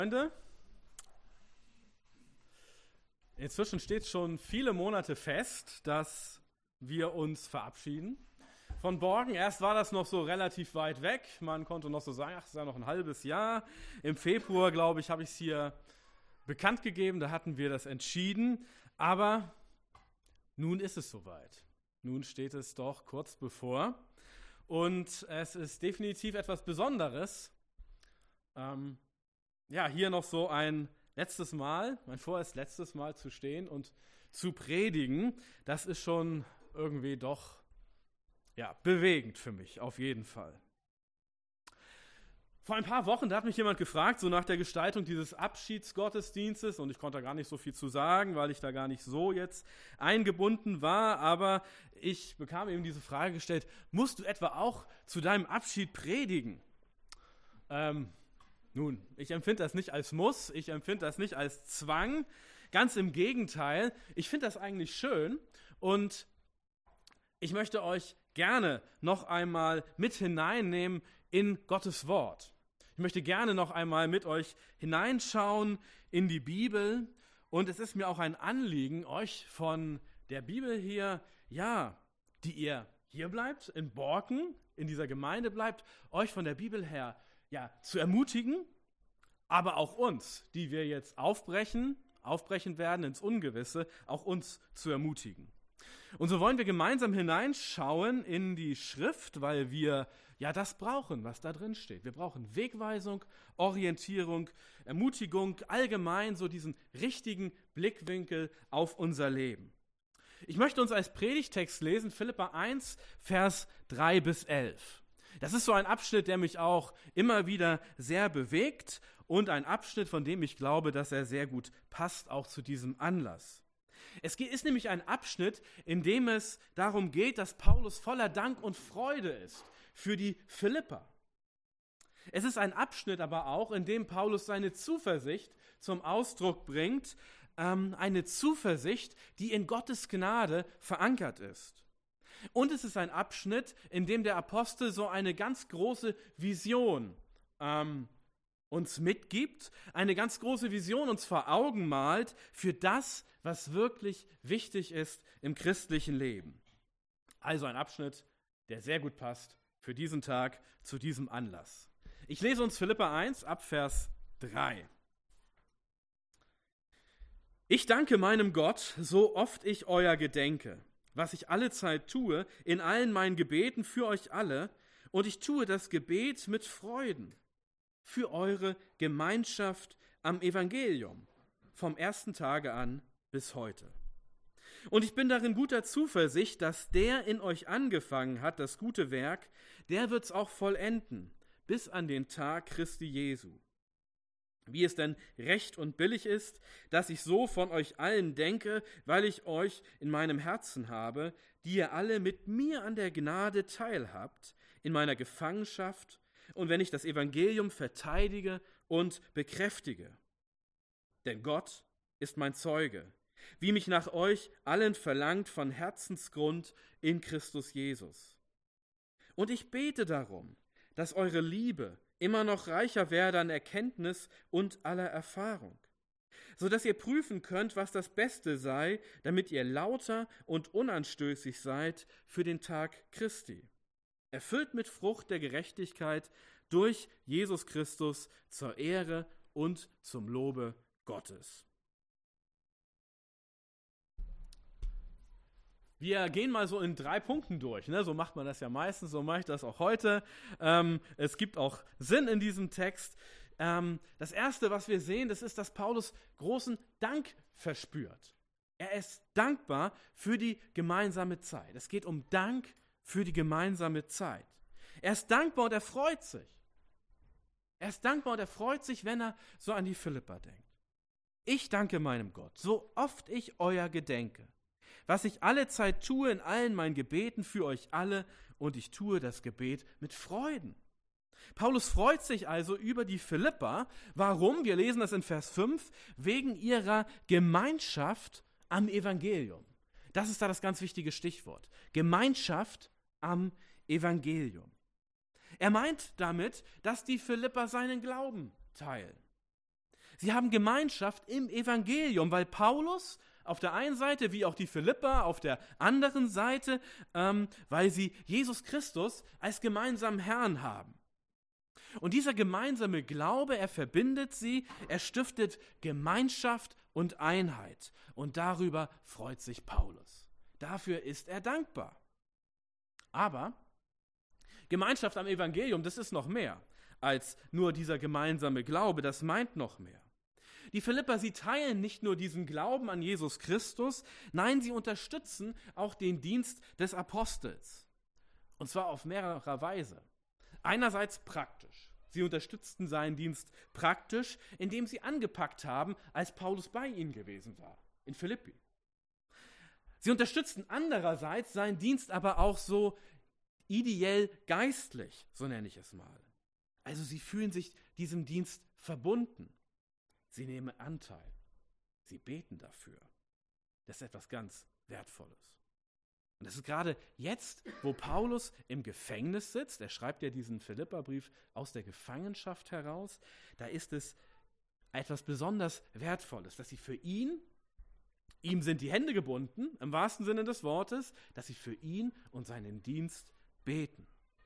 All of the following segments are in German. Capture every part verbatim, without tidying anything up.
Freunde, inzwischen steht schon viele Monate fest, dass wir uns verabschieden von Borgen. Erst war das noch so relativ weit weg. Man konnte noch so sagen, ach, es ist ja noch ein halbes Jahr. Im Februar, glaube ich, habe ich es hier bekannt gegeben. Da hatten wir das entschieden. Aber nun ist es soweit. Nun steht es doch kurz bevor. Und es ist definitiv etwas Besonderes. Ähm, ja, hier noch so ein letztes Mal, mein vorerst letztes Mal zu stehen und zu predigen. Das ist schon irgendwie doch ja, bewegend für mich, auf jeden Fall. Vor ein paar Wochen, da hat mich jemand gefragt, so nach der Gestaltung dieses Abschiedsgottesdienstes, und ich konnte da gar nicht so viel zu sagen, weil ich da gar nicht so jetzt eingebunden war, aber ich bekam eben diese Frage gestellt, musst du etwa auch zu deinem Abschied predigen? Ähm, nun, ich empfinde das nicht als Muss, ich empfinde das nicht als Zwang, ganz im Gegenteil, ich finde das eigentlich schön und ich möchte euch gerne noch einmal mit hineinnehmen in Gottes Wort. Ich möchte gerne noch einmal mit euch hineinschauen in die Bibel und es ist mir auch ein Anliegen, euch von der Bibel hier, ja, die ihr hier bleibt, in Borken, in dieser Gemeinde bleibt, euch von der Bibel her, ja, zu ermutigen, aber auch uns, die wir jetzt aufbrechen, aufbrechen werden ins Ungewisse, auch uns zu ermutigen. Und so wollen wir gemeinsam hineinschauen in die Schrift, weil wir ja das brauchen, was da drin steht. Wir brauchen Wegweisung, Orientierung, Ermutigung, allgemein so diesen richtigen Blickwinkel auf unser Leben. Ich möchte uns als Predigtext lesen, Philipper eins, Vers drei bis elf. Das ist so ein Abschnitt, der mich auch immer wieder sehr bewegt und ein Abschnitt, von dem ich glaube, dass er sehr gut passt, auch zu diesem Anlass. Es ist nämlich ein Abschnitt, in dem es darum geht, dass Paulus voller Dank und Freude ist für die Philipper. Es ist ein Abschnitt aber auch, in dem Paulus seine Zuversicht zum Ausdruck bringt, ähm, eine Zuversicht, die in Gottes Gnade verankert ist. Und es ist ein Abschnitt, in dem der Apostel so eine ganz große Vision ähm, uns mitgibt, eine ganz große Vision uns vor Augen malt für das, was wirklich wichtig ist im christlichen Leben. Also ein Abschnitt, der sehr gut passt für diesen Tag, zu diesem Anlass. Ich lese uns Philipper eins ab Vers drei. Ich danke meinem Gott, so oft ich euer gedenke, was ich allezeit tue, in allen meinen Gebeten für euch alle, und ich tue das Gebet mit Freuden für eure Gemeinschaft am Evangelium, vom ersten Tage an bis heute. Und ich bin darin guter Zuversicht, dass der in euch angefangen hat, das gute Werk, der wird es auch vollenden, bis an den Tag Christi Jesu. Wie es denn recht und billig ist, dass ich so von euch allen denke, weil ich euch in meinem Herzen habe, die ihr alle mit mir an der Gnade teilhabt, in meiner Gefangenschaft und wenn ich das Evangelium verteidige und bekräftige. Denn Gott ist mein Zeuge, wie mich nach euch allen verlangt von Herzensgrund in Christus Jesus. Und ich bete darum, dass eure Liebe immer noch reicher werde an Erkenntnis und aller Erfahrung, so dass ihr prüfen könnt, was das Beste sei, damit ihr lauter und unanstößig seid für den Tag Christi, erfüllt mit Frucht der Gerechtigkeit durch Jesus Christus zur Ehre und zum Lobe Gottes. Wir gehen mal so in drei Punkten durch, ne? So macht man das ja meistens, so mache ich das auch heute. Ähm, es gibt auch Sinn in diesem Text. Ähm, das Erste, was wir sehen, das ist, dass Paulus großen Dank verspürt. Er ist dankbar für die gemeinsame Zeit. Es geht um Dank für die gemeinsame Zeit. Er ist dankbar und er freut sich. Er ist dankbar und er freut sich, wenn er so an die Philipper denkt. Ich danke meinem Gott, so oft ich euer gedenke, was ich allezeit tue in allen meinen Gebeten für euch alle, und ich tue das Gebet mit Freuden. Paulus freut sich also über die Philipper. Warum? Wir lesen das in Vers fünf, wegen ihrer Gemeinschaft am Evangelium. Das ist da das ganz wichtige Stichwort. Gemeinschaft am Evangelium. Er meint damit, dass die Philipper seinen Glauben teilen. Sie haben Gemeinschaft im Evangelium, weil Paulus auf der einen Seite, wie auch die Philipper auf der anderen Seite, ähm, weil sie Jesus Christus als gemeinsamen Herrn haben. Und dieser gemeinsame Glaube, er verbindet sie, er stiftet Gemeinschaft und Einheit. Und darüber freut sich Paulus. Dafür ist er dankbar. Aber Gemeinschaft am Evangelium, das ist noch mehr als nur dieser gemeinsame Glaube, das meint noch mehr. Die Philipper, sie teilen nicht nur diesen Glauben an Jesus Christus, nein, sie unterstützen auch den Dienst des Apostels. Und zwar auf mehrere Weise. Einerseits praktisch. Sie unterstützten seinen Dienst praktisch, indem sie angepackt haben, als Paulus bei ihnen gewesen war, in Philippi. Sie unterstützten andererseits seinen Dienst aber auch so ideell geistlich, so nenne ich es mal. Also sie fühlen sich diesem Dienst verbunden. Sie nehmen Anteil. Sie beten dafür. Das ist etwas ganz Wertvolles. Und das ist gerade jetzt, wo Paulus im Gefängnis sitzt, er schreibt ja diesen Philipperbrief aus der Gefangenschaft heraus, da ist es etwas besonders Wertvolles, dass sie für ihn, ihm sind die Hände gebunden, im wahrsten Sinne des Wortes, dass sie für ihn und seinen Dienst beten.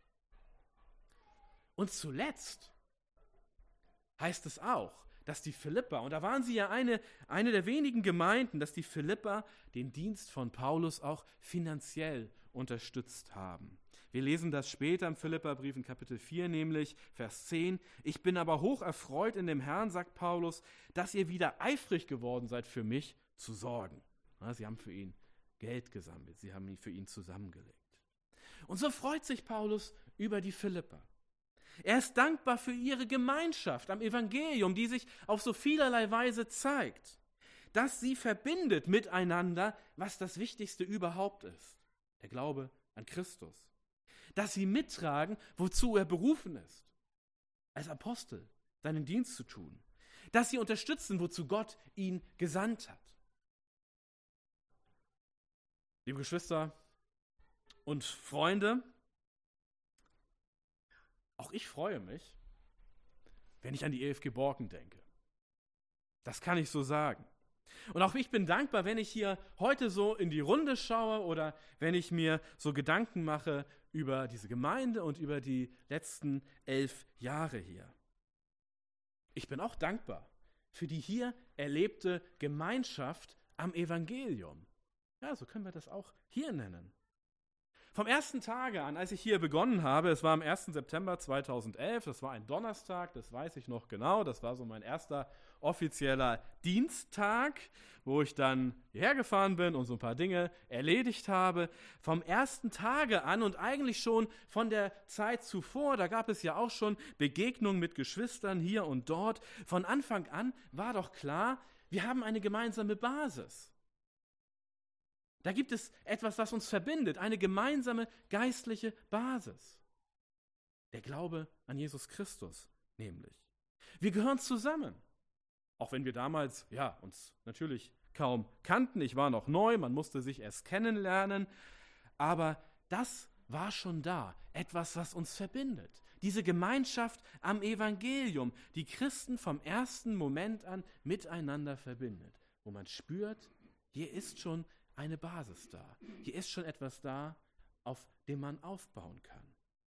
Und zuletzt heißt es auch, dass die Philipper, und da waren sie ja eine, eine der wenigen Gemeinden, dass die Philipper den Dienst von Paulus auch finanziell unterstützt haben. Wir lesen das später im Philipperbrief in Kapitel vier, nämlich Vers zehn. Ich bin aber hoch erfreut in dem Herrn, sagt Paulus, dass ihr wieder eifrig geworden seid, für mich zu sorgen. Ja, sie haben für ihn Geld gesammelt, sie haben ihn für ihn zusammengelegt. Und so freut sich Paulus über die Philipper. Er ist dankbar für ihre Gemeinschaft am Evangelium, die sich auf so vielerlei Weise zeigt, dass sie verbindet miteinander, was das Wichtigste überhaupt ist, der Glaube an Christus. Dass sie mittragen, wozu er berufen ist, als Apostel seinen Dienst zu tun. Dass sie unterstützen, wozu Gott ihn gesandt hat. Liebe Geschwister und Freunde, auch ich freue mich, wenn ich an die E F G Borken denke. Das kann ich so sagen. Und auch ich bin dankbar, wenn ich hier heute so in die Runde schaue oder wenn ich mir so Gedanken mache über diese Gemeinde und über die letzten elf Jahre hier. Ich bin auch dankbar für die hier erlebte Gemeinschaft am Evangelium. Ja, so können wir das auch hier nennen. Vom ersten Tage an, als ich hier begonnen habe, es war am ersten September zweitausendelf, das war ein Donnerstag, das weiß ich noch genau, das war so mein erster offizieller Diensttag, wo ich dann hierher gefahren bin und so ein paar Dinge erledigt habe. Vom ersten Tage an und eigentlich schon von der Zeit zuvor, da gab es ja auch schon Begegnungen mit Geschwistern hier und dort. Von Anfang an war doch klar, wir haben eine gemeinsame Basis. Da gibt es etwas, was uns verbindet, eine gemeinsame geistliche Basis. Der Glaube an Jesus Christus nämlich. Wir gehören zusammen. Auch wenn wir damals, ja, uns natürlich kaum kannten. Ich war noch neu, man musste sich erst kennenlernen. Aber das war schon da. Etwas, was uns verbindet. Diese Gemeinschaft am Evangelium, die Christen vom ersten Moment an miteinander verbindet. Wo man spürt, hier ist schon eine Basis da. Hier ist schon etwas da, auf dem man aufbauen kann.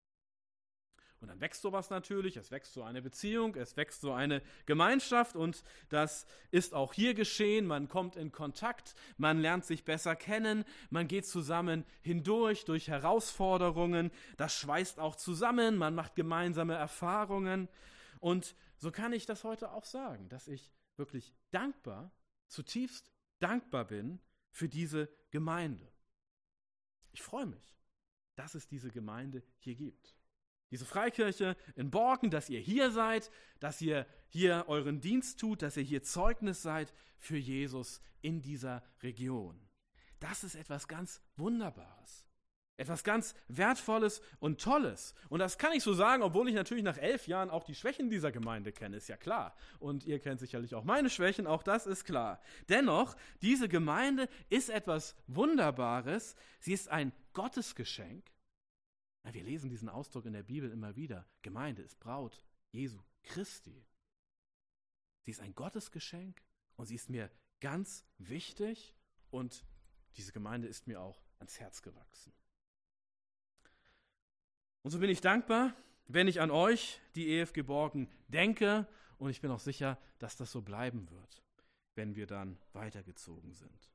Und dann wächst sowas natürlich, es wächst so eine Beziehung, es wächst so eine Gemeinschaft und das ist auch hier geschehen. Man kommt in Kontakt, man lernt sich besser kennen, man geht zusammen hindurch durch Herausforderungen, das schweißt auch zusammen, man macht gemeinsame Erfahrungen. Und so kann ich das heute auch sagen, dass ich wirklich dankbar, zutiefst dankbar bin für diese Gemeinde. Ich freue mich, dass es diese Gemeinde hier gibt. Diese Freikirche in Borken, dass ihr hier seid, dass ihr hier euren Dienst tut, dass ihr hier Zeugnis seid für Jesus in dieser Region. Das ist etwas ganz Wunderbares. Etwas ganz Wertvolles und Tolles. Und das kann ich so sagen, obwohl ich natürlich nach elf Jahren auch die Schwächen dieser Gemeinde kenne, ist ja klar. Und ihr kennt sicherlich auch meine Schwächen, auch das ist klar. Dennoch, diese Gemeinde ist etwas Wunderbares. Sie ist ein Gottesgeschenk. Wir lesen diesen Ausdruck in der Bibel immer wieder. Gemeinde ist Braut Jesu Christi. Sie ist ein Gottesgeschenk und sie ist mir ganz wichtig und diese Gemeinde ist mir auch ans Herz gewachsen. Und so bin ich dankbar, wenn ich an euch, die E F G Borken, denke und ich bin auch sicher, dass das so bleiben wird, wenn wir dann weitergezogen sind.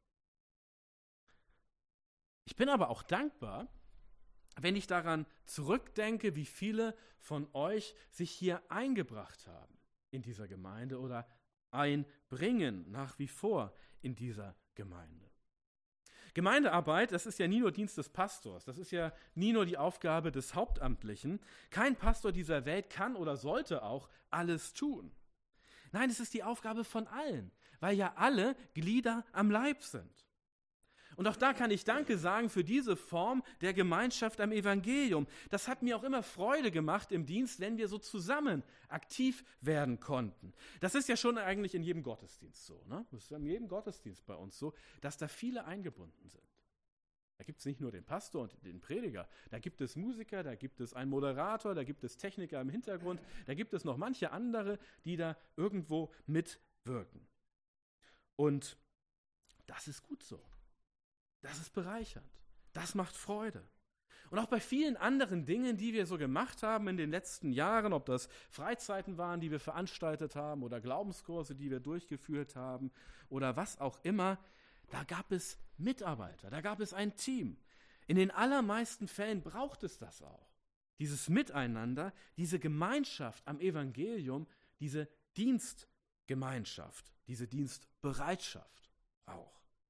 Ich bin aber auch dankbar, wenn ich daran zurückdenke, wie viele von euch sich hier eingebracht haben in dieser Gemeinde oder einbringen nach wie vor in dieser Gemeinde. Gemeindearbeit, das ist ja nie nur Dienst des Pastors, das ist ja nie nur die Aufgabe des Hauptamtlichen. Kein Pastor dieser Welt kann oder sollte auch alles tun. Nein, es ist die Aufgabe von allen, weil ja alle Glieder am Leib sind. Und auch da kann ich Danke sagen für diese Form der Gemeinschaft am Evangelium. Das hat mir auch immer Freude gemacht im Dienst, wenn wir so zusammen aktiv werden konnten. Das ist ja schon eigentlich in jedem Gottesdienst so, ne? Das ist in jedem Gottesdienst bei uns so, dass da viele eingebunden sind. Da gibt es nicht nur den Pastor und den Prediger, da gibt es Musiker, da gibt es einen Moderator, da gibt es Techniker im Hintergrund, da gibt es noch manche andere, die da irgendwo mitwirken. Und das ist gut so. Das ist bereichernd. Das macht Freude. Und auch bei vielen anderen Dingen, die wir so gemacht haben in den letzten Jahren, ob das Freizeiten waren, die wir veranstaltet haben oder Glaubenskurse, die wir durchgeführt haben oder was auch immer, da gab es Mitarbeiter, da gab es ein Team. In den allermeisten Fällen braucht es das auch. Dieses Miteinander, diese Gemeinschaft am Evangelium, diese Dienstgemeinschaft, diese Dienstbereitschaft auch.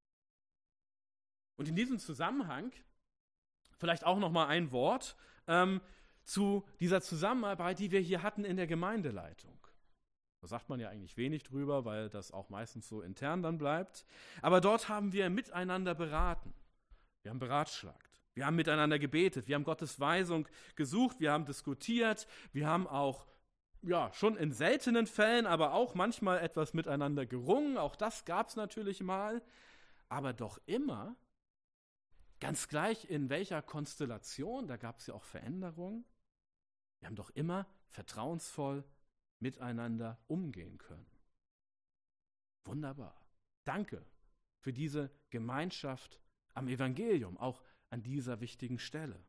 Und in diesem Zusammenhang vielleicht auch noch mal ein Wort ähm, zu dieser Zusammenarbeit, die wir hier hatten in der Gemeindeleitung. Da sagt man ja eigentlich wenig drüber, weil das auch meistens so intern dann bleibt. Aber dort haben wir miteinander beraten. Wir haben beratschlagt. Wir haben miteinander gebetet. Wir haben Gottes Weisung gesucht. Wir haben diskutiert. Wir haben auch, ja, schon in seltenen Fällen, aber auch manchmal etwas miteinander gerungen. Auch das gab es natürlich mal. Aber doch immer, ganz gleich in welcher Konstellation, da gab es ja auch Veränderungen. Wir haben doch immer vertrauensvoll miteinander umgehen können. Wunderbar. Danke für diese Gemeinschaft am Evangelium, auch an dieser wichtigen Stelle.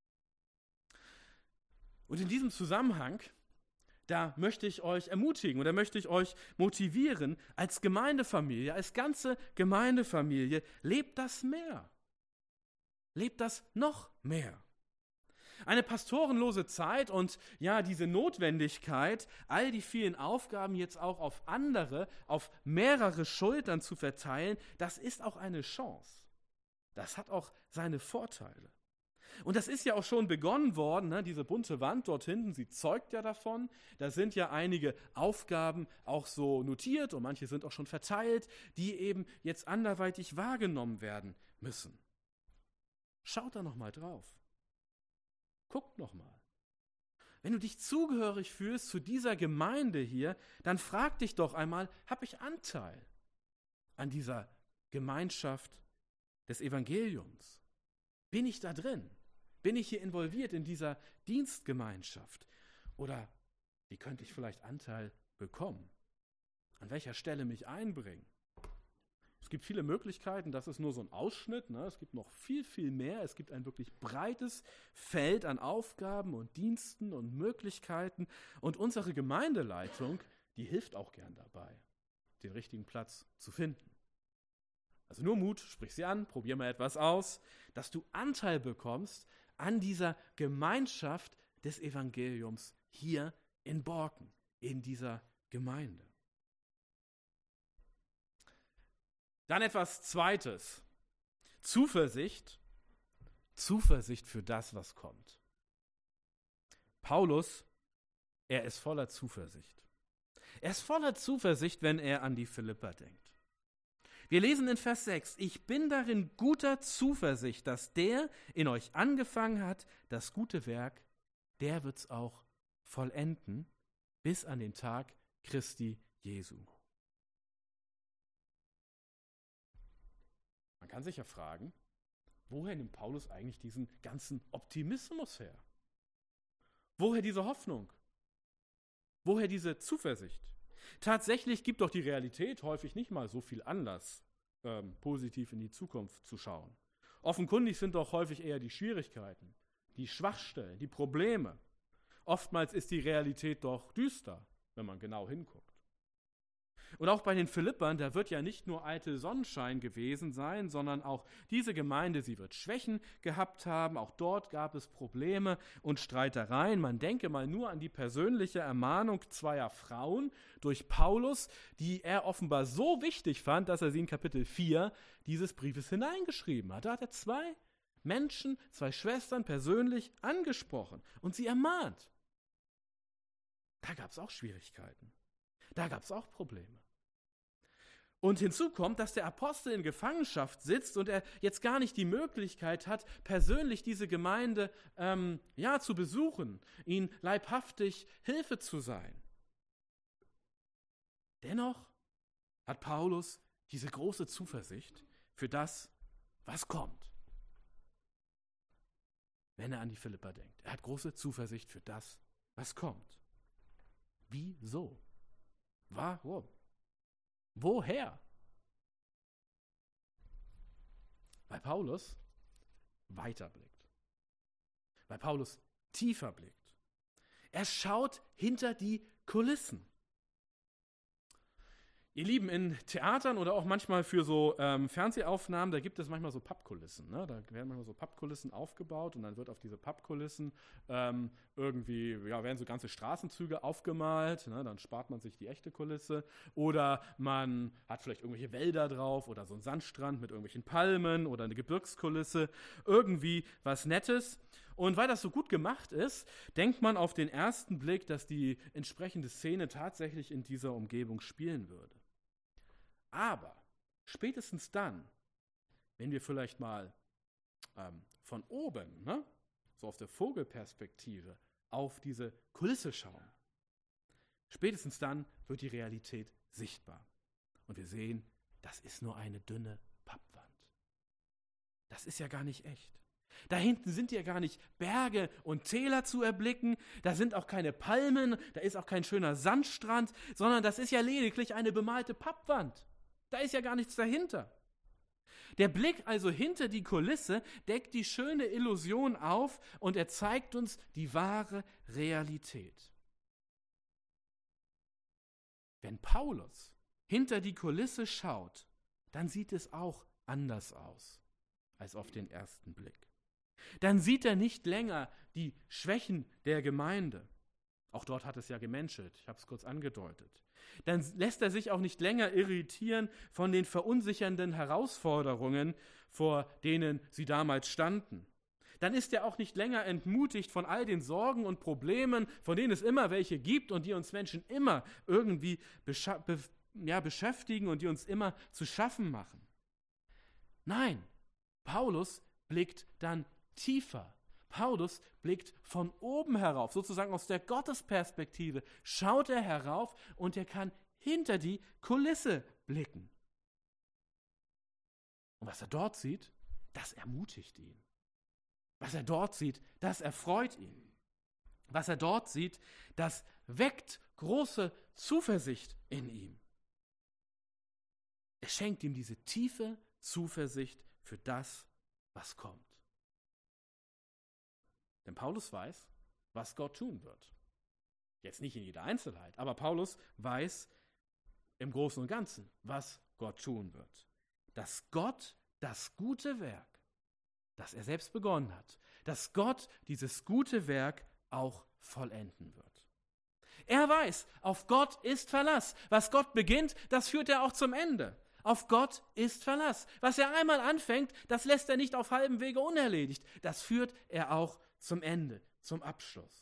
Und in diesem Zusammenhang, da möchte ich euch ermutigen oder möchte ich euch motivieren, als Gemeindefamilie, als ganze Gemeindefamilie, lebt das mehr. Lebt das noch mehr. Eine pastorenlose Zeit und ja, diese Notwendigkeit, all die vielen Aufgaben jetzt auch auf andere, auf mehrere Schultern zu verteilen, das ist auch eine Chance. Das hat auch seine Vorteile. Und das ist ja auch schon begonnen worden, ne? Diese bunte Wand dort hinten, sie zeugt ja davon. Da sind ja einige Aufgaben auch so notiert und manche sind auch schon verteilt, die eben jetzt anderweitig wahrgenommen werden müssen. Schaut da noch mal drauf. Guckt noch mal. Wenn du dich zugehörig fühlst zu dieser Gemeinde hier, dann frag dich doch einmal, habe ich Anteil an dieser Gemeinschaft des Evangeliums? Bin ich da drin? Bin ich hier involviert in dieser Dienstgemeinschaft? Oder wie könnte ich vielleicht Anteil bekommen? An welcher Stelle mich einbringen? Es gibt viele Möglichkeiten, das ist nur so ein Ausschnitt, ne? Es gibt noch viel, viel mehr. Es gibt ein wirklich breites Feld an Aufgaben und Diensten und Möglichkeiten. Und unsere Gemeindeleitung, die hilft auch gern dabei, den richtigen Platz zu finden. Also nur Mut, sprich sie an, probier mal etwas aus, dass du Anteil bekommst an dieser Gemeinschaft des Evangeliums hier in Borken, in dieser Gemeinde. Dann etwas Zweites. Zuversicht. Zuversicht für das, was kommt. Paulus, er ist voller Zuversicht. Er ist voller Zuversicht, wenn er an die Philipper denkt. Wir lesen in Vers sechs, ich bin darin guter Zuversicht, dass der in euch angefangen hat, das gute Werk, der wird's auch vollenden, bis an den Tag Christi Jesu. Man kann sich ja fragen, woher nimmt Paulus eigentlich diesen ganzen Optimismus her? Woher diese Hoffnung? Woher diese Zuversicht? Tatsächlich gibt doch die Realität häufig nicht mal so viel Anlass, ähm, positiv in die Zukunft zu schauen. Offenkundig sind doch häufig eher die Schwierigkeiten, die Schwachstellen, die Probleme. Oftmals ist die Realität doch düster, wenn man genau hinguckt. Und auch bei den Philippern, da wird ja nicht nur eitel Sonnenschein gewesen sein, sondern auch diese Gemeinde, sie wird Schwächen gehabt haben. Auch dort gab es Probleme und Streitereien. Man denke mal nur an die persönliche Ermahnung zweier Frauen durch Paulus, die er offenbar so wichtig fand, dass er sie in Kapitel vier dieses Briefes hineingeschrieben hat. Da hat er zwei Menschen, zwei Schwestern persönlich angesprochen und sie ermahnt. Da gab es auch Schwierigkeiten. Da gab es auch Probleme. Und hinzu kommt, dass der Apostel in Gefangenschaft sitzt und er jetzt gar nicht die Möglichkeit hat, persönlich diese Gemeinde ähm, ja, zu besuchen, ihnen leibhaftig Hilfe zu sein. Dennoch hat Paulus diese große Zuversicht für das, was kommt. Wenn er an die Philipper denkt. Er hat große Zuversicht für das, was kommt. Wieso? Warum? Woher? Weil Paulus weiterblickt. Weil Paulus tiefer blickt. Er schaut hinter die Kulissen. Ihr Lieben, in Theatern oder auch manchmal für so ähm, Fernsehaufnahmen, da gibt es manchmal so Pappkulissen. Ne? Da werden manchmal so Pappkulissen aufgebaut und dann wird auf diese Pappkulissen ähm, irgendwie, ja, werden so ganze Straßenzüge aufgemalt. Ne? Dann spart man sich die echte Kulisse. Oder man hat vielleicht irgendwelche Wälder drauf oder so einen Sandstrand mit irgendwelchen Palmen oder eine Gebirgskulisse. Irgendwie was Nettes. Und weil das so gut gemacht ist, denkt man auf den ersten Blick, dass die entsprechende Szene tatsächlich in dieser Umgebung spielen würde. Aber spätestens dann, wenn wir vielleicht mal ähm, von oben, ne, so aus der Vogelperspektive, auf diese Kulisse schauen, spätestens dann wird die Realität sichtbar. Und wir sehen, das ist nur eine dünne Pappwand. Das ist ja gar nicht echt. Da hinten sind ja gar nicht Berge und Täler zu erblicken, da sind auch keine Palmen, da ist auch kein schöner Sandstrand, sondern das ist ja lediglich eine bemalte Pappwand. Da ist ja gar nichts dahinter. Der Blick also hinter die Kulisse deckt die schöne Illusion auf und er zeigt uns die wahre Realität. Wenn Paulus hinter die Kulisse schaut, dann sieht es auch anders aus als auf den ersten Blick. Dann sieht er nicht länger die Schwächen der Gemeinde. Auch dort hat es ja gemenschelt, ich habe es kurz angedeutet. Dann lässt er sich auch nicht länger irritieren von den verunsichernden Herausforderungen, vor denen sie damals standen. Dann ist er auch nicht länger entmutigt von all den Sorgen und Problemen, von denen es immer welche gibt und die uns Menschen immer irgendwie bescha- be- ja, beschäftigen und die uns immer zu schaffen machen. Nein, Paulus blickt dann tiefer. Paulus blickt von oben herauf, sozusagen aus der Gottesperspektive, schaut er herauf und er kann hinter die Kulisse blicken. Und was er dort sieht, das ermutigt ihn. Was er dort sieht, das erfreut ihn. Was er dort sieht, das weckt große Zuversicht in ihm. Es schenkt ihm diese tiefe Zuversicht für das, was kommt. Denn Paulus weiß, was Gott tun wird. Jetzt nicht in jeder Einzelheit, aber Paulus weiß im Großen und Ganzen, was Gott tun wird. Dass Gott das gute Werk, das er selbst begonnen hat, dass Gott dieses gute Werk auch vollenden wird. Er weiß, auf Gott ist Verlass. Was Gott beginnt, das führt er auch zum Ende. Auf Gott ist Verlass. Was er einmal anfängt, das lässt er nicht auf halbem Wege unerledigt. Das führt er auch zum Ende, zum Abschluss.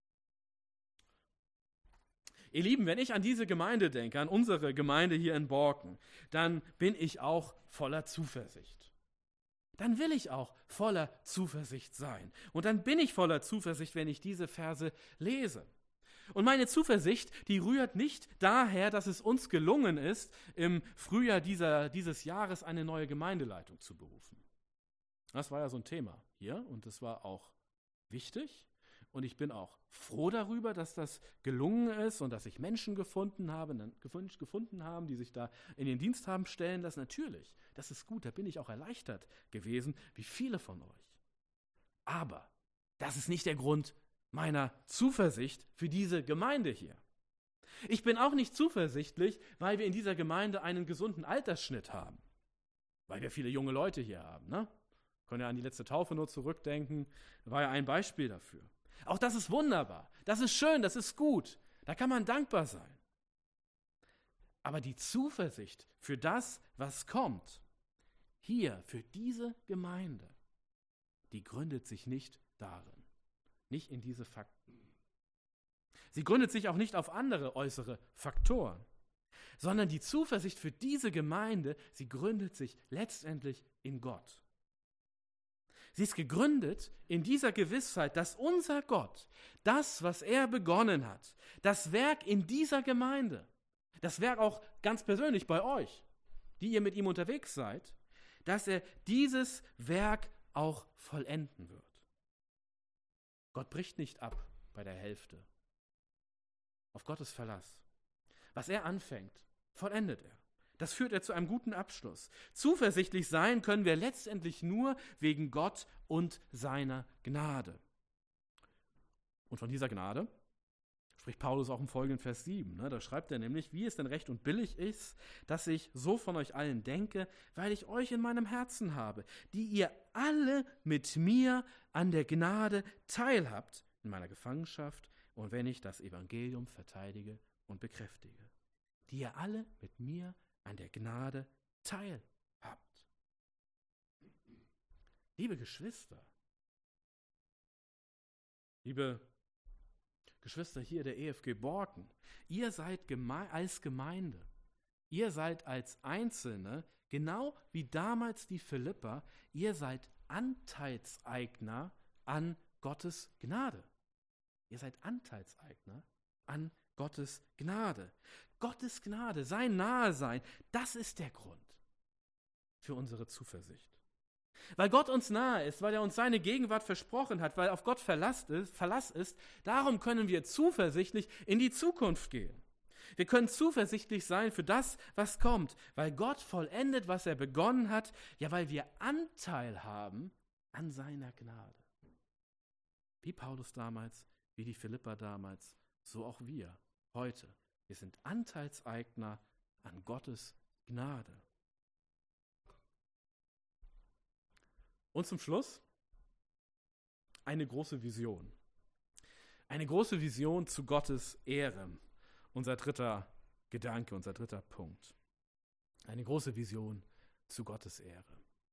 Ihr Lieben, wenn ich an diese Gemeinde denke, an unsere Gemeinde hier in Borken, dann bin ich auch voller Zuversicht. Dann will ich auch voller Zuversicht sein. Und dann bin ich voller Zuversicht, wenn ich diese Verse lese. Und meine Zuversicht, die rührt nicht daher, dass es uns gelungen ist, im Frühjahr dieser, dieses Jahres eine neue Gemeindeleitung zu berufen. Das war ja so ein Thema hier und das war auch wichtig. und ich bin auch froh darüber, dass das gelungen ist und dass sich Menschen gefunden haben, gefunden haben, die sich da in den Dienst haben stellen lassen. Natürlich, das ist gut, da bin ich auch erleichtert gewesen, wie viele von euch. Aber das ist nicht der Grund meiner Zuversicht für diese Gemeinde hier. Ich bin auch nicht zuversichtlich, weil wir in dieser Gemeinde einen gesunden Altersschnitt haben. Weil wir viele junge Leute hier haben, ne? Können ja an die letzte Taufe nur zurückdenken, war ja ein Beispiel dafür. Auch das ist wunderbar, das ist schön, das ist gut, da kann man dankbar sein. Aber die Zuversicht für das, was kommt, hier für diese Gemeinde, die gründet sich nicht darin, nicht in diese Fakten. Sie gründet sich auch nicht auf andere äußere Faktoren, sondern die Zuversicht für diese Gemeinde, sie gründet sich letztendlich in Gott. Sie ist gegründet in dieser Gewissheit, dass unser Gott, das, was er begonnen hat, das Werk in dieser Gemeinde, das Werk auch ganz persönlich bei euch, die ihr mit ihm unterwegs seid, dass er dieses Werk auch vollenden wird. Gott bricht nicht ab bei der Hälfte. Auf Gottes Verlass. Was er anfängt, vollendet er. Das führt er zu einem guten Abschluss. Zuversichtlich sein können wir letztendlich nur wegen Gott und seiner Gnade. Und von dieser Gnade spricht Paulus auch im folgenden Vers sieben. Ne? Da schreibt er nämlich, wie es denn recht und billig ist, dass ich so von euch allen denke, weil ich euch in meinem Herzen habe, die ihr alle mit mir an der Gnade teilhabt in meiner Gefangenschaft und wenn ich das Evangelium verteidige und bekräftige. Die ihr alle mit mir an der Gnade teilhabt. Liebe Geschwister, liebe Geschwister hier der E F G Borken, ihr seid geme- als Gemeinde, ihr seid als Einzelne, genau wie damals die Philipper, ihr seid Anteilseigner an Gottes Gnade. Ihr seid Anteilseigner an Gottes Gnade. Gottes Gnade, sein Nahesein, das ist der Grund für unsere Zuversicht. Weil Gott uns nahe ist, weil er uns seine Gegenwart versprochen hat, weil auf Gott Verlass ist, Verlass ist, darum können wir zuversichtlich in die Zukunft gehen. Wir können zuversichtlich sein für das, was kommt, weil Gott vollendet, was er begonnen hat, ja, weil wir Anteil haben an seiner Gnade. Wie Paulus damals, wie die Philipper damals, so auch wir heute. Wir sind Anteilseigner an Gottes Gnade. Und zum Schluss eine große Vision. Eine große Vision zu Gottes Ehre. Unser dritter Gedanke, unser dritter Punkt. Eine große Vision zu Gottes Ehre.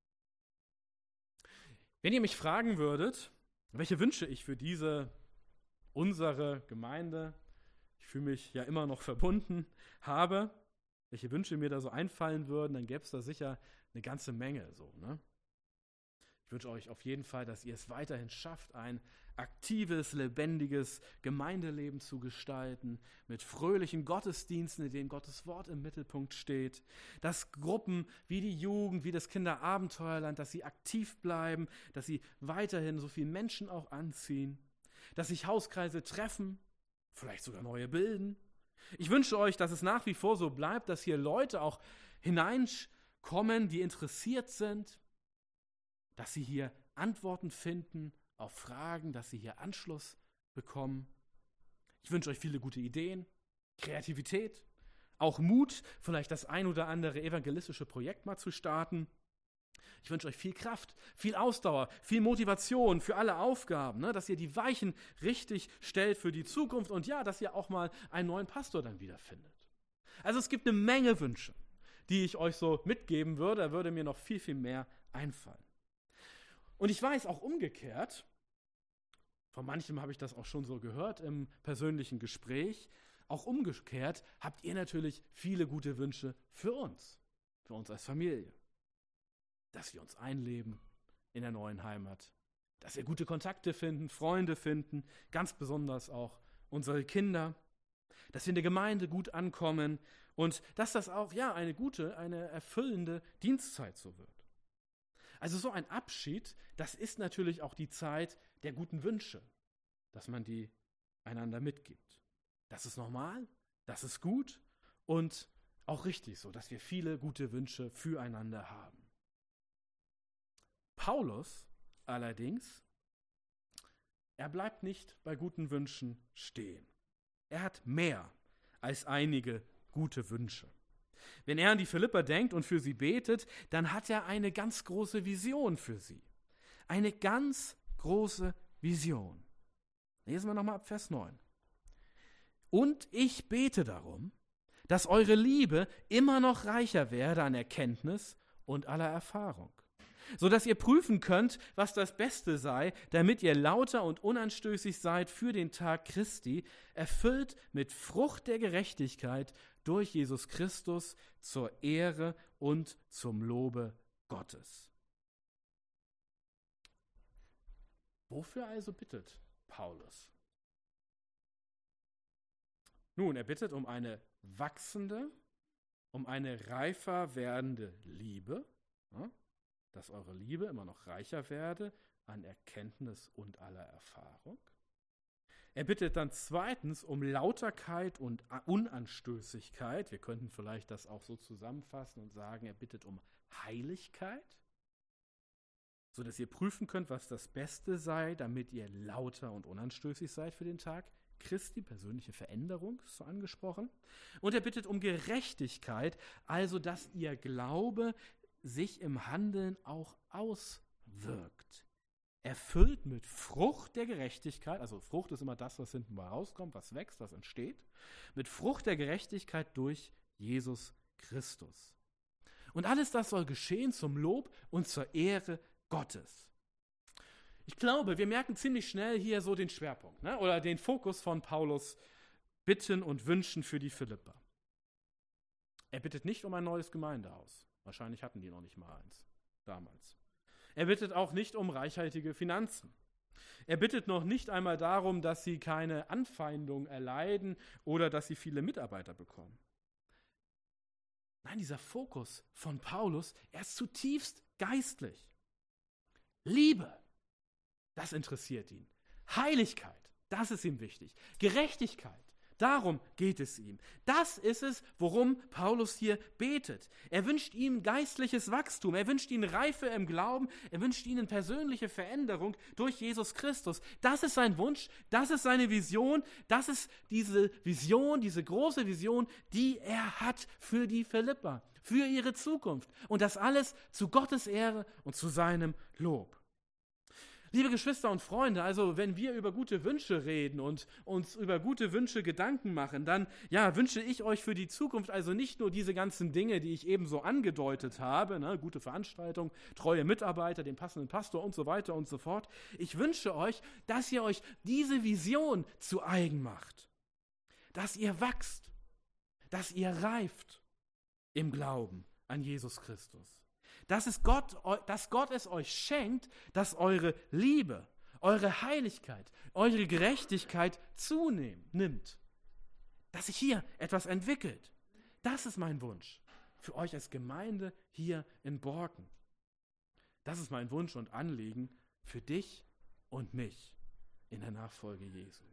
Wenn ihr mich fragen würdet, welche Wünsche ich für diese, unsere Gemeinde, ich fühle mich ja immer noch verbunden, habe, welche Wünsche mir da so einfallen würden, dann gäbe es da sicher eine ganze Menge. So, ne? Ich wünsche euch auf jeden Fall, dass ihr es weiterhin schafft, ein aktives, lebendiges Gemeindeleben zu gestalten, mit fröhlichen Gottesdiensten, in denen Gottes Wort im Mittelpunkt steht, dass Gruppen wie die Jugend, wie das Kinderabenteuerland, dass sie aktiv bleiben, dass sie weiterhin so viele Menschen auch anziehen, dass sich Hauskreise treffen, vielleicht sogar neue bilden. Ich wünsche euch, dass es nach wie vor so bleibt, dass hier Leute auch hineinkommen, die interessiert sind, dass sie hier Antworten finden auf Fragen, dass sie hier Anschluss bekommen. Ich wünsche euch viele gute Ideen, Kreativität, auch Mut, vielleicht das ein oder andere evangelistische Projekt mal zu starten. Ich wünsche euch viel Kraft, viel Ausdauer, viel Motivation für alle Aufgaben, ne, dass ihr die Weichen richtig stellt für die Zukunft und ja, dass ihr auch mal einen neuen Pastor dann wiederfindet. Also es gibt eine Menge Wünsche, die ich euch so mitgeben würde. Da würde mir noch viel, viel mehr einfallen. Und ich weiß auch umgekehrt, von manchem habe ich das auch schon so gehört im persönlichen Gespräch, auch umgekehrt habt ihr natürlich viele gute Wünsche für uns, für uns als Familie. Dass wir uns einleben in der neuen Heimat, dass wir gute Kontakte finden, Freunde finden, ganz besonders auch unsere Kinder, dass wir in der Gemeinde gut ankommen und dass das auch ja eine gute, eine erfüllende Dienstzeit so wird. Also so ein Abschied, das ist natürlich auch die Zeit der guten Wünsche. dass man die einander mitgibt. Das ist normal, das ist gut und auch richtig so, dass wir viele gute Wünsche füreinander haben. Paulus allerdings, er bleibt nicht bei guten Wünschen stehen. Er hat mehr als einige gute Wünsche. Wenn er an die Philipper denkt und für sie betet, dann hat er eine ganz große Vision für sie. Eine ganz große Vision. Lesen wir nochmal ab Vers neun. Und ich bete darum, dass eure Liebe immer noch reicher werde an Erkenntnis und aller Erfahrung, so dass ihr prüfen könnt, was das Beste sei, damit ihr lauter und unanstößig seid für den Tag Christi, erfüllt mit Frucht der Gerechtigkeit durch Jesus Christus zur Ehre und zum Lobe Gottes. Wofür also bittet Paulus? Nun, er bittet um eine wachsende, um eine reifer werdende Liebe, ja, dass eure Liebe immer noch reicher werde an Erkenntnis und aller Erfahrung. Er bittet dann zweitens um Lauterkeit und Unanstößigkeit. Wir könnten vielleicht das auch so zusammenfassen und sagen, er bittet um Heiligkeit, sodass ihr prüfen könnt, was das Beste sei, damit ihr lauter und unanstößig seid für den Tag Christi, persönliche Veränderung, ist so angesprochen. Und er bittet um Gerechtigkeit, also dass ihr Glaube sich im Handeln auch auswirkt. Erfüllt mit Frucht der Gerechtigkeit, also Frucht ist immer das, was hinten mal rauskommt, was wächst, was entsteht, mit Frucht der Gerechtigkeit durch Jesus Christus. Und alles das soll geschehen zum Lob und zur Ehre Gottes. Ich glaube, wir merken ziemlich schnell hier so den Schwerpunkt, ne? Oder den Fokus von Paulus Bitten und Wünschen für die Philipper. Er bittet nicht um ein neues Gemeindehaus. Wahrscheinlich hatten die noch nicht mal eins damals. Er bittet auch nicht um reichhaltige Finanzen. Er bittet noch nicht einmal darum, dass sie keine Anfeindung erleiden oder dass sie viele Mitarbeiter bekommen. Nein, dieser Fokus von Paulus, er ist zutiefst geistlich. Liebe, das interessiert ihn. Heiligkeit, das ist ihm wichtig. Gerechtigkeit, darum geht es ihm. Das ist es, worum Paulus hier betet. Er wünscht ihm geistliches Wachstum, er wünscht ihnen Reife im Glauben, er wünscht ihnen persönliche Veränderung durch Jesus Christus. Das ist sein Wunsch, das ist seine Vision, das ist diese Vision, diese große Vision, die er hat für die Philipper, für ihre Zukunft. Und das alles zu Gottes Ehre und zu seinem Lob. Liebe Geschwister und Freunde, also wenn wir über gute Wünsche reden und uns über gute Wünsche Gedanken machen, dann ja, wünsche ich euch für die Zukunft also nicht nur diese ganzen Dinge, die ich eben so angedeutet habe, ne, gute Veranstaltung, treue Mitarbeiter, den passenden Pastor und so weiter und so fort. Ich wünsche euch, dass ihr euch diese Vision zu eigen macht, dass ihr wachst, dass ihr reift im Glauben an Jesus Christus. Dass, es Gott, dass Gott es euch schenkt, dass eure Liebe, eure Heiligkeit, eure Gerechtigkeit zunimmt. Dass sich hier etwas entwickelt. Das ist mein Wunsch für euch als Gemeinde hier in Borken. Das ist mein Wunsch und Anliegen für dich und mich in der Nachfolge Jesu.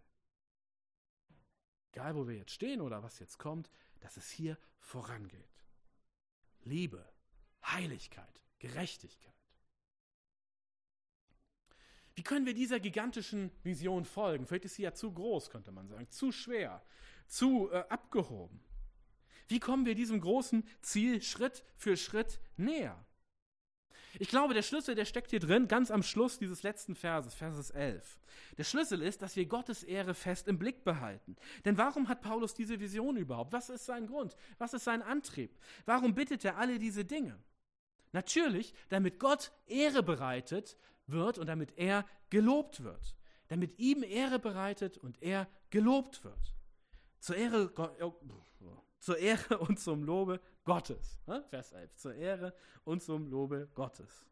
Egal, wo wir jetzt stehen oder was jetzt kommt, dass es hier vorangeht. Liebe, Heiligkeit, Gerechtigkeit. Wie können wir dieser gigantischen Vision folgen? Vielleicht ist sie ja zu groß, könnte man sagen, zu schwer, zu äh, abgehoben. Wie kommen wir diesem großen Ziel Schritt für Schritt näher? Ich glaube, der Schlüssel, der steckt hier drin, ganz am Schluss dieses letzten Verses, Verses elf. Der Schlüssel ist, dass wir Gottes Ehre fest im Blick behalten. Denn warum hat Paulus diese Vision überhaupt? Was ist sein Grund? Was ist sein Antrieb? Warum bittet er alle diese Dinge? Natürlich, damit Gott Ehre bereitet wird und damit er gelobt wird. Damit ihm Ehre bereitet und er gelobt wird. Zur Ehre, zur Ehre und zum Lobe Gottes. Vers elf. Zur Ehre und zum Lobe Gottes.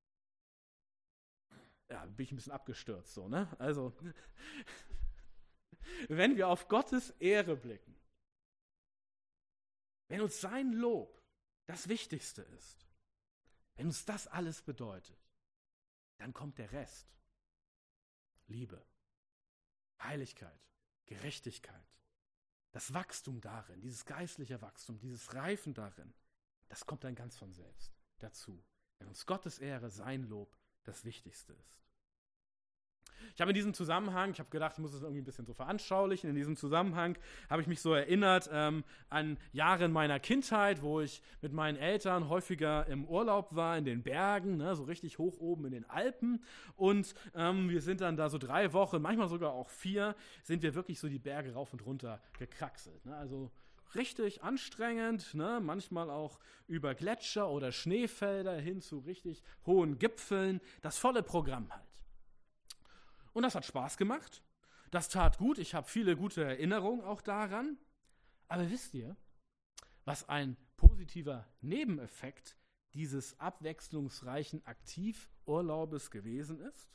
Ja, bin ich ein bisschen abgestürzt so, ne? Also, wenn wir auf Gottes Ehre blicken, wenn uns sein Lob das Wichtigste ist, wenn uns das alles bedeutet, dann kommt der Rest. Liebe, Heiligkeit, Gerechtigkeit, das Wachstum darin, dieses geistliche Wachstum, dieses Reifen darin, das kommt dann ganz von selbst dazu. Wenn uns Gottes Ehre, sein Lob das Wichtigste ist. Ich habe in diesem Zusammenhang, ich habe gedacht, ich muss es irgendwie ein bisschen so veranschaulichen, in diesem Zusammenhang habe ich mich so erinnert ähm, an Jahre in meiner Kindheit, wo ich mit meinen Eltern häufiger im Urlaub war, in den Bergen, ne, so richtig hoch oben in den Alpen, und ähm, wir sind dann da so drei Wochen, manchmal sogar auch vier, sind wir wirklich so die Berge rauf und runter gekraxelt, ne, also richtig anstrengend, ne? Manchmal auch über Gletscher oder Schneefelder hin zu richtig hohen Gipfeln, das volle Programm halt. Und das hat Spaß gemacht, das tat gut, ich habe viele gute Erinnerungen auch daran. Aber wisst ihr, was ein positiver Nebeneffekt dieses abwechslungsreichen Aktivurlaubes gewesen ist?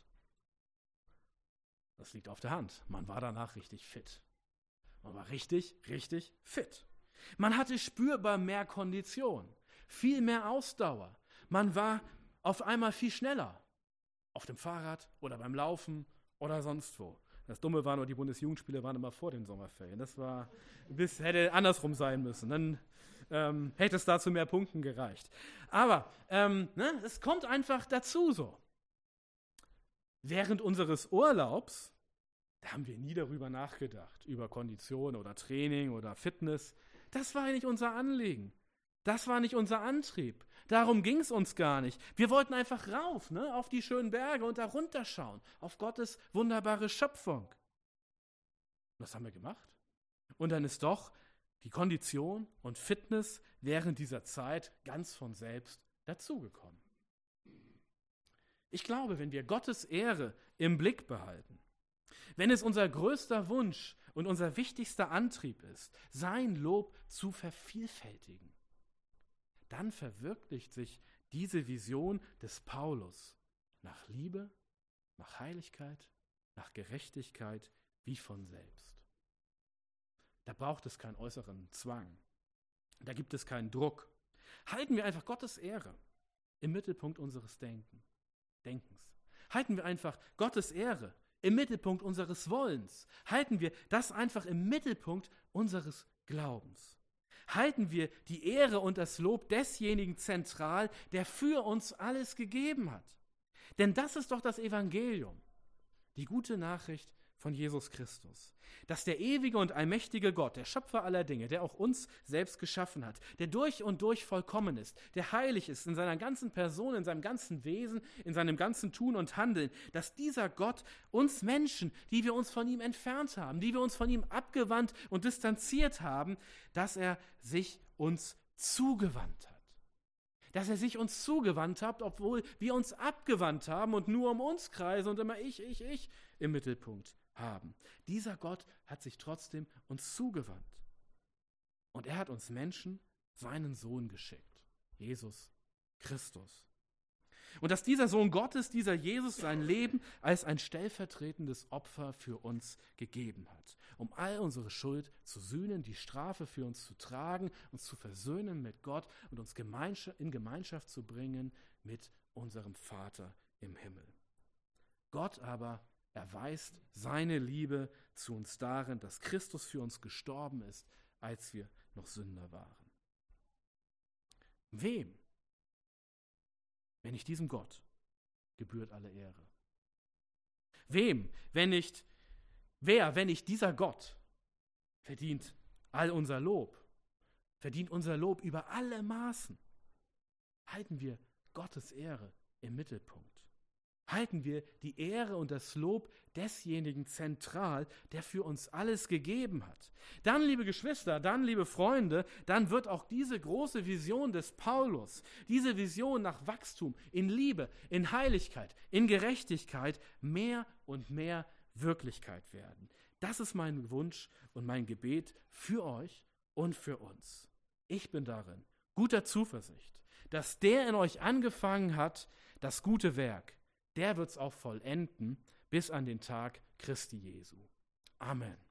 Das liegt auf der Hand, man war danach richtig fit. Man war richtig, richtig fit. Man hatte spürbar mehr Kondition, viel mehr Ausdauer. Man war auf einmal viel schneller. Auf dem Fahrrad oder beim Laufen oder sonst wo. Das Dumme war nur, die Bundesjugendspiele waren immer vor den Sommerferien. Das war, bis hätte andersrum sein müssen. Dann ähm, hätte es da zu mehr Punkten gereicht. Aber ähm, ne, es kommt einfach dazu so. Während unseres Urlaubs, da haben wir nie darüber nachgedacht, über Kondition oder Training oder Fitness. Das war nicht unser Anliegen. Das war nicht unser Antrieb. Darum ging es uns gar nicht. Wir wollten einfach rauf, ne, auf die schönen Berge und da runterschauen, auf Gottes wunderbare Schöpfung. Und das haben wir gemacht. Und dann ist doch die Kondition und Fitness während dieser Zeit ganz von selbst dazugekommen. Ich glaube, wenn wir Gottes Ehre im Blick behalten, wenn es unser größter Wunsch und unser wichtigster Antrieb ist, sein Lob zu vervielfältigen, dann verwirklicht sich diese Vision des Paulus nach Liebe, nach Heiligkeit, nach Gerechtigkeit wie von selbst. Da braucht es keinen äußeren Zwang. Da gibt es keinen Druck. Halten wir einfach Gottes Ehre im Mittelpunkt unseres Denken, Denkens. Halten wir einfach Gottes Ehre im Mittelpunkt unseres Wollens. Halten wir das einfach im Mittelpunkt unseres Glaubens. Halten wir die Ehre und das Lob desjenigen zentral, der für uns alles gegeben hat. Denn das ist doch das Evangelium, die gute Nachricht von Jesus Christus, dass der ewige und allmächtige Gott, der Schöpfer aller Dinge, der auch uns selbst geschaffen hat, der durch und durch vollkommen ist, der heilig ist in seiner ganzen Person, in seinem ganzen Wesen, in seinem ganzen Tun und Handeln, dass dieser Gott uns Menschen, die wir uns von ihm entfernt haben, die wir uns von ihm abgewandt und distanziert haben, dass er sich uns zugewandt hat. Dass er sich uns zugewandt hat, obwohl wir uns abgewandt haben und nur um uns kreisen und immer ich, ich, ich im Mittelpunkt haben. Dieser Gott hat sich trotzdem uns zugewandt. Und er hat uns Menschen seinen Sohn geschickt, Jesus Christus. Und dass dieser Sohn Gottes, dieser Jesus, sein Leben als ein stellvertretendes Opfer für uns gegeben hat, um all unsere Schuld zu sühnen, die Strafe für uns zu tragen, uns zu versöhnen mit Gott und uns in Gemeinschaft zu bringen mit unserem Vater im Himmel. Gott aber erweist seine Liebe zu uns darin, dass Christus für uns gestorben ist, als wir noch Sünder waren. Wem, wenn nicht diesem Gott, gebührt alle Ehre? Wem, wenn nicht, wer, wenn nicht dieser Gott, verdient all unser Lob, verdient unser Lob über alle Maßen? Halten wir Gottes Ehre im Mittelpunkt. Halten wir die Ehre und das Lob desjenigen zentral, der für uns alles gegeben hat. Dann, liebe Geschwister, dann, liebe Freunde, dann wird auch diese große Vision des Paulus, diese Vision nach Wachstum in Liebe, in Heiligkeit, in Gerechtigkeit mehr und mehr Wirklichkeit werden. Das ist mein Wunsch und mein Gebet für euch und für uns. Ich bin darin guter Zuversicht, dass der in euch angefangen hat, das gute Werk, der wird es auch vollenden bis an den Tag Christi Jesu. Amen.